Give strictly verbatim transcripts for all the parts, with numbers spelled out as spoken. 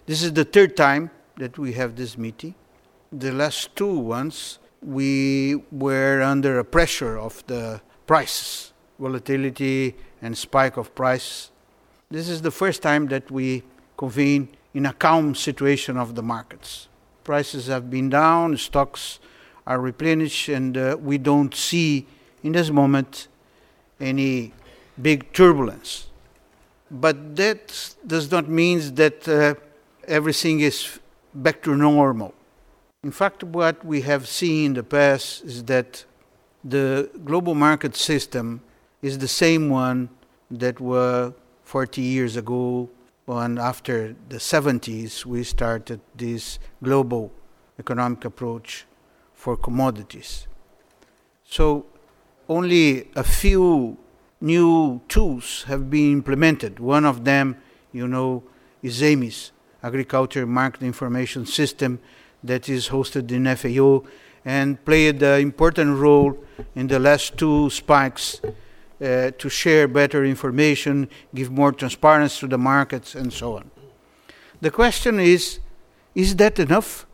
This is the third time that we have this meeting. The last two ones, we were under a pressure of the prices, volatility and spike of price. This is the first time that we convene in a calm situation of the markets. Prices have been down, stocks are replenished, and uh, we don't see in this moment any big turbulence. But that does not mean that uh, everything is back to normal. In fact, what we have seen in the past is that the global market system is the same one that was forty years ago, and after the seventies we started this global economic approach for commodities. So only a few new tools have been implemented. One of them, you know, is A M I S, Agriculture Market Information System, that is hosted in F A O and played an important role in the last two spikes uh, to share better information, give more transparency to the markets, and so on. The question is, is that enough?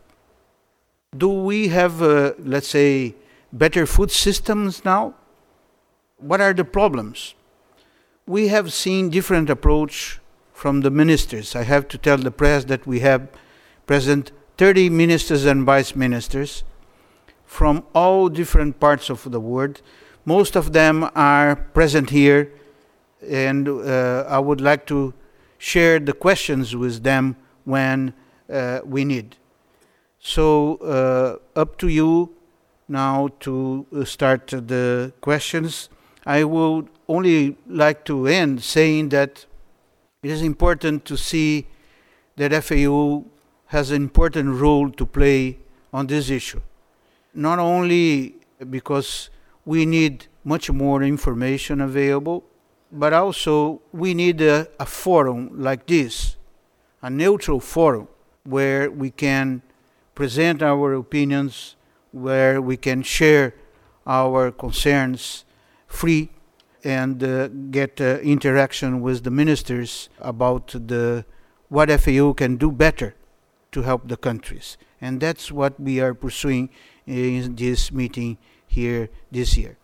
Do we have, uh, let's say, better food systems now? What are the problems? We have seen different approach from the ministers. I have to tell the press that we have present thirty ministers and vice ministers from all different parts of the world. Most of them are present here, and uh, I would like to share the questions with them when uh, we need. So uh, up to you now to start the questions. I would only like to end saying that it is important to see that F A O has an important role to play on this issue. Not only because we need much more information available, but also we need a, a forum like this, a neutral forum where we can present our opinions, where we can share our concerns free and uh, get uh, interaction with the ministers about the what F A O can do better to help the countries. And that's what we are pursuing in this meeting here this year.